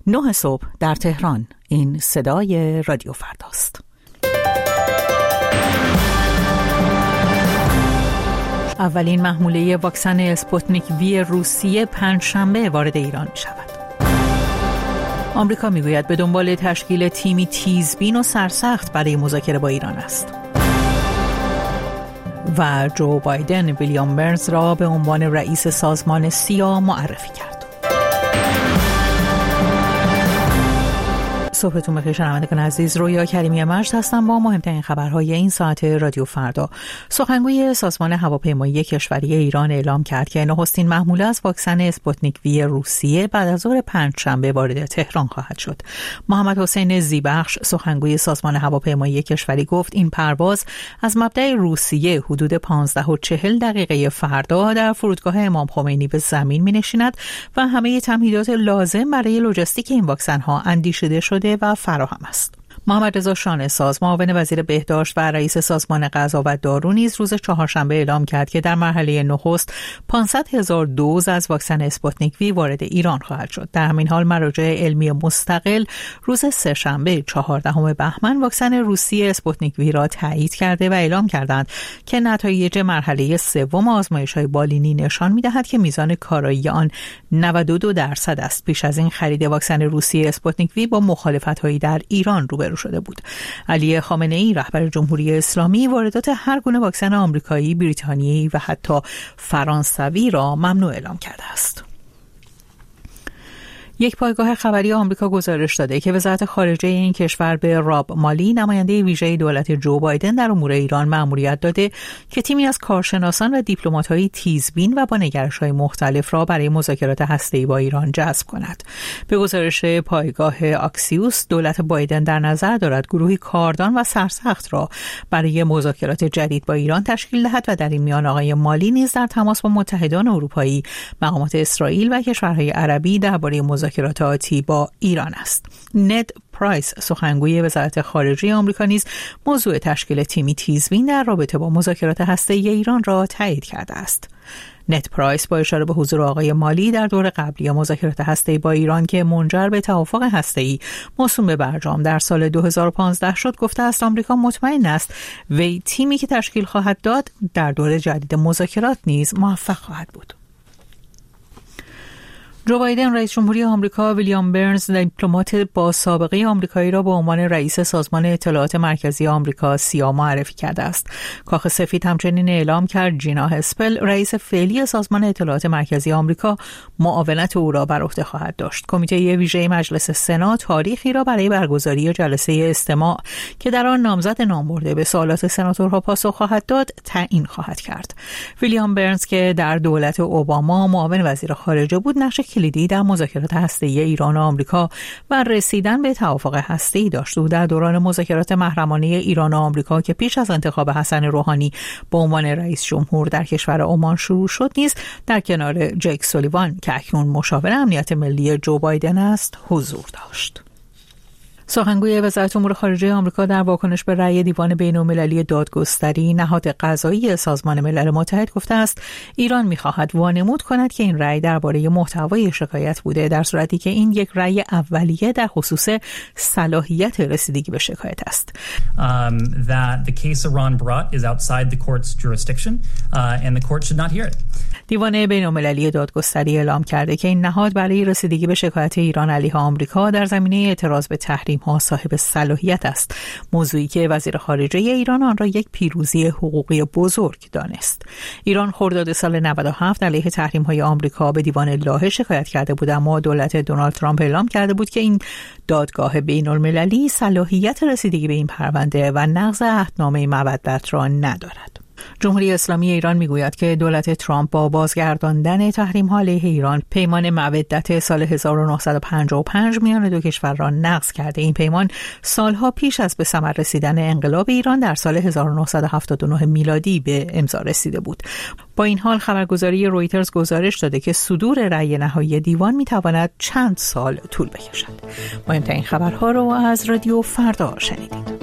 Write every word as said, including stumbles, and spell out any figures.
نه صبح در تهران. این صدای رادیو فرداست. اولین محموله واکسن اسپوتنیک وی روسیه پنجشنبه وارد ایران می شود. آمریکا می گوید به دنبال تشکیل تیمی تیزبین و سرسخت برای مذاکره با ایران است. و جو بایدن ویلیام برنز را به عنوان رئیس سازمان سیا معرفی کرد. صبحتون بخیر شنوندگان عزیز، رویا کریمی مجد هستم با مهمترین خبرهای این ساعت رادیو فردا. سخنگوی سازمان هواپیمایی کشوری ایران اعلام کرد که نخستین محموله از واکسن اسپوتنیک وی روسیه بعد از ظهر پنجشنبه وارد تهران خواهد شد. محمد حسین زیبخش سخنگوی سازمان هواپیمایی کشوری گفت این پرواز از مبدأ روسیه حدود پانزده و چهل دقیقه فردا در فرودگاه امام خمینی به زمین می‌نشیند و همه تمهیدات لازم برای لوجستیک این واکسن‌ها اندیشیده شده و فراهم است. محمد رضا شانه‌ساز معاون وزیر بهداشت و رئیس سازمان غذا و دارو نیز روز چهارشنبه اعلام کرد که در مرحله نخست پانصد هزار دوز از واکسن اسپوتنیک وی وارد ایران خواهد شد. در همین حال مراجع علمی مستقل روز سه‌شنبه چهاردهم بهمن واکسن روسی اسپوتنیک وی را تایید کرده و اعلام کردند که نتایج مرحله سوم آزمایش‌های بالینی نشان می‌دهد که میزان کارایی آن نود و دو درصد است. پیش از این خرید واکسن روسی اسپوتنیک وی با مخالفت‌هایی در ایران روبرو شده بود. علی خامنه‌ای رهبر جمهوری اسلامی واردات هر گونه واکسن آمریکایی، بریتانیایی و حتی فرانسوی را ممنوع اعلام کرده است. یک پایگاه خبری آمریکا گزارش داده که وزارت خارجه این کشور به راب مالی نماینده ویژه دولت جو بایدن در امور ایران مأموریت داده که تیمی از کارشناسان و دیپلمات‌های تیزبین و با نگرش‌های مختلف را برای مذاکرات هسته‌ای با ایران جذب کند. به گزارش پایگاه آکسیوس، دولت بایدن در نظر دارد گروهی کاردان و سرسخت را برای مذاکرات جدید با ایران تشکیل دهد و در این میان آقای مالی نیز در تماس با متحدان اروپایی، مقامات اسرائیل و کشورهای عربی درباره مذاکرات آتی با ایران است. ند پرایس سخنگوی وزارت خارجه آمریکا نیز موضوع تشکیل تیمی تیزبین در رابطه با مذاکرات هسته‌ای ایران را تایید کرده است. ند پرایس با اشاره به حضور آقای مالی در دور قبلی مذاکرات هسته‌ای با ایران که منجر به توافق هسته‌ای موسوم به برجام در سال دو هزار و پانزده شد گفته است آمریکا مطمئن است وی تیمی که تشکیل خواهد داد در دور جدید مذاکرات نیز موفق خواهد بود. جو بایدن رئیس جمهوری آمریکا ویلیام برنز دیپلمات با سابقه آمریکایی را به عنوان رئیس سازمان اطلاعات مرکزی آمریکا سیا معرفی کرده است. کاخ سفید همچنین اعلام کرد جینا هسپل رئیس فعلی سازمان اطلاعات مرکزی آمریکا معاونت او را بر عهده خواهد داشت. کمیته ویژه مجلس سنا تاریخی را برای برگزاری جلسه استماع که در آن نامزد نامبرده به سوالات سناتورها پاسخ خواهد داد تعیین خواهد کرد. ویلیام برنز که در دولت اوباما معاون وزیر خارجه بود نقش کلیدی در مذاکرات هسته‌ای ایران و آمریکا و رسیدن به توافق هسته‌ای داشت. او در دوران مذاکرات محرمانه ایران و آمریکا که پیش از انتخاب حسن روحانی به عنوان رئیس جمهور در کشور عمان شروع شد نیز در کنار جیک سولیوان که اکنون مشاور امنیت ملی جو بایدن است حضور داشت. سخنگوی وزارت امور خارجه آمریکا در واکنش به رأی دیوان بین‌المللی دادگستری نهاد قضایی سازمان ملل متحد گفته است ایران می‌خواهد وانمود کند که این رأی درباره محتوای شکایت بوده، در صورتی که این یک رأی اولیه در خصوص صلاحیت رسیدگی به شکایت است. Um, that the case Iran brought is outside the court's jurisdiction uh, and the court should not hear it. دیوان بین‌المللی دادگستری اعلام کرده که این نهاد برای رسیدگی به شکایت ایران علیه آمریکا در زمینه اعتراض به تحریم ها صاحب صلاحیت است، موضوعی که وزیر خارجه ایران آن را یک پیروزی حقوقی بزرگ دانست. ایران خرداد سال نود و هفت علیه تحریم های آمریکا به دیوان لاهه شکایت کرده بود، اما دولت دونالد ترامپ اعلام کرده بود که این دادگاه بین‌المللی صلاحیت رسیدگی به این پرونده و نقض عهدنامه مودت را ندارد. جمهوری اسلامی ایران میگوید که دولت ترامپ با بازگرداندن تحریم‌ها علیه ایران پیمان مودت سال هزار و نهصد و پنجاه و پنج میان دو کشور را نقض کرده. این پیمان سالها پیش از به ثمر رسیدن انقلاب ایران در سال هزار و نهصد و هفتاد و نه میلادی به امضا رسیده بود. با این حال خبرگزاری رویترز گزارش داده که صدور رأی نهایی دیوان میتواند چند سال طول بکشد. مهمترین خبرها رو از رادیو فردا شنیدید.